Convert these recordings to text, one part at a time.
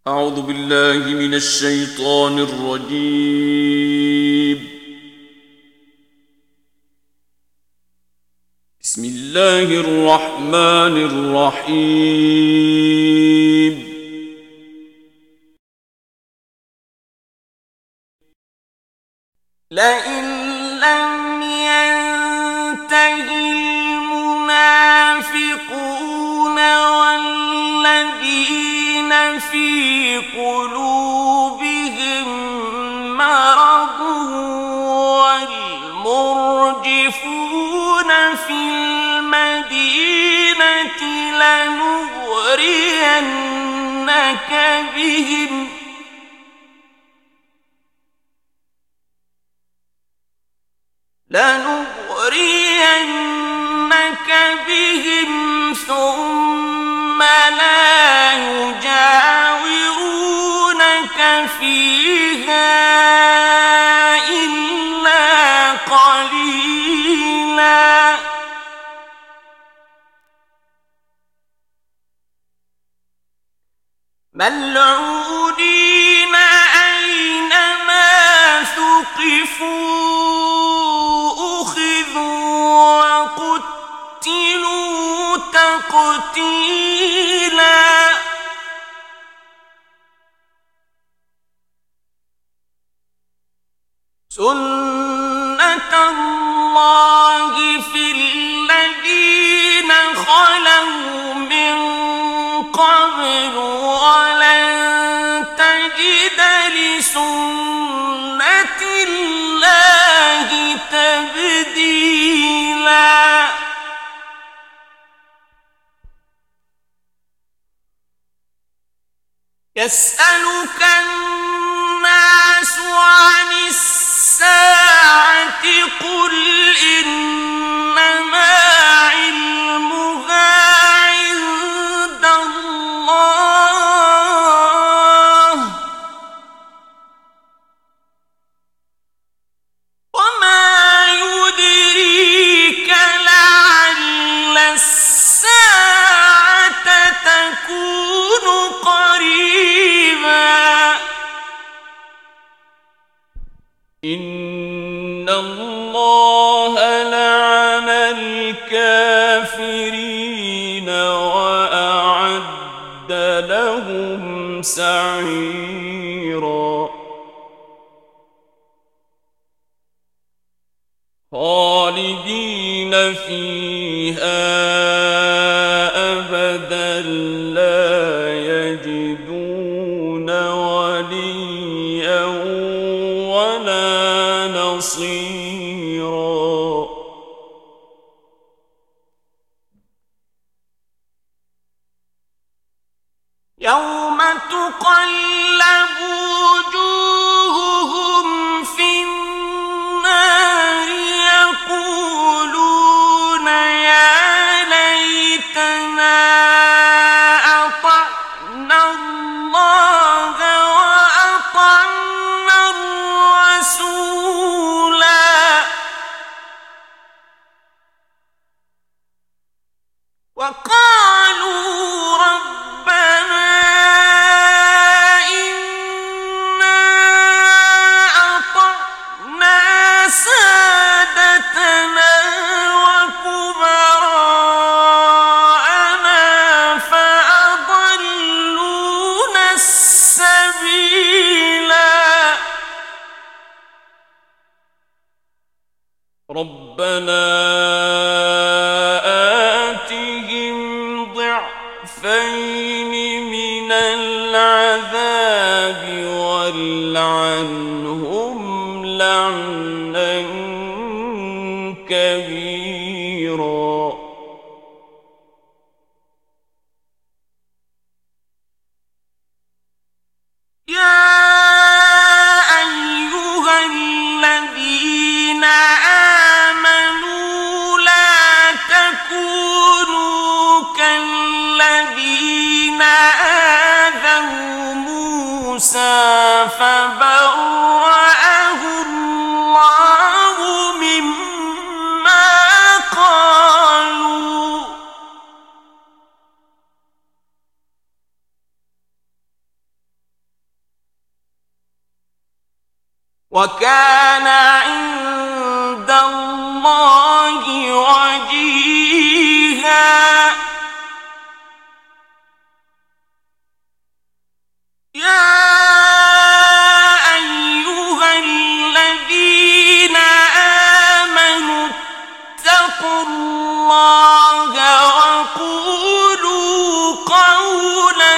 أعوذ بالله من الشيطان الرجيم. بسم الله الرحمن الرحيم. لئن لم ينته المنافقون والذين في قلوبهم مرض والمرجفون في المدينة لنغرينك بهم ثم لا يجاورونك فيها إلا قليلا ملعونين أينما ثقفوا أخذوا وقتلوا تقتيلا سنة الله في الذين خلوا من قبل ولن تجد لسنة الله تبديلا يسألك الناس عن الساعة قل إنما علمها عند الله وما يدريك لعل الساعة تكون قريبا إن الله لعن الكافرين وأعد لهم سعيرا خالدين فيها أبدا لا يجدون وليا ولا نصيرا يوم تقلب وجوههم في النار يقولون يا ليتنا أطعنا الله وأطعنا الرسولا وقالوا ربنا إنا أطعنا سادتنا وكبراءنا فأضلونا السبيلا ربنا آتهم ضعفين من العذاب والعنهم لعنا كبيرا يا أيها الذين آمنوا لا تكونوا كالذين آذوا موسى فبرأه الله مما قالوا. وكان عند الله وجيها يا أيها الذين آمنوا اتقوا الله وقولوا قولا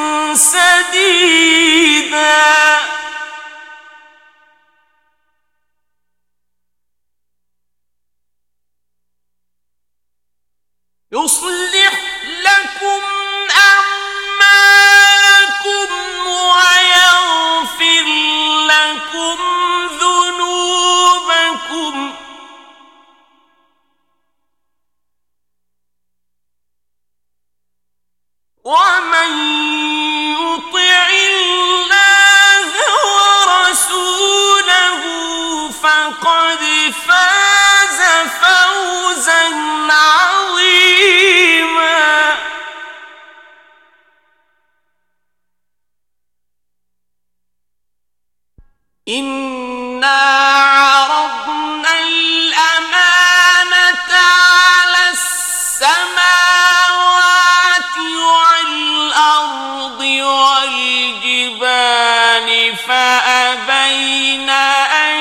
سديدا يصلح لكم أعمالكم ويغفر لكم ذنوبكم ومن يطع الله ورسوله فقد فاز فوزا عظيما إنا عرضنا الأمانة على السماوات والأرض والجبال فأبين أن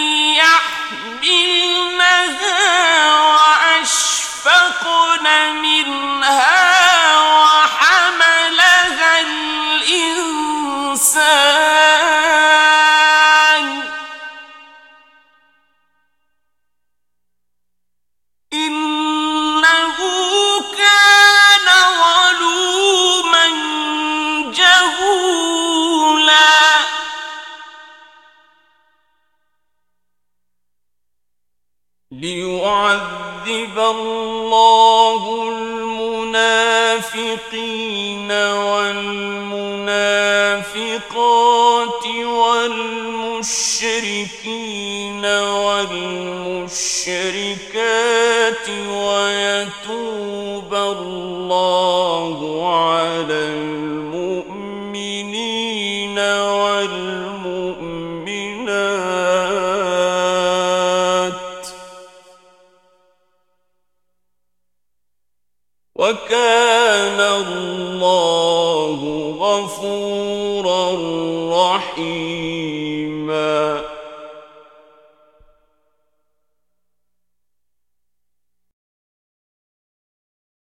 يحملنها وأشفقن منها وحملها الإنسان إنه كان ظلوما جهولا ليعذب الله المنافقين والمنافقات والمشركين والمشركات ويتوب الله على المؤمنين والمؤمنات وكان الله غفورا رحيما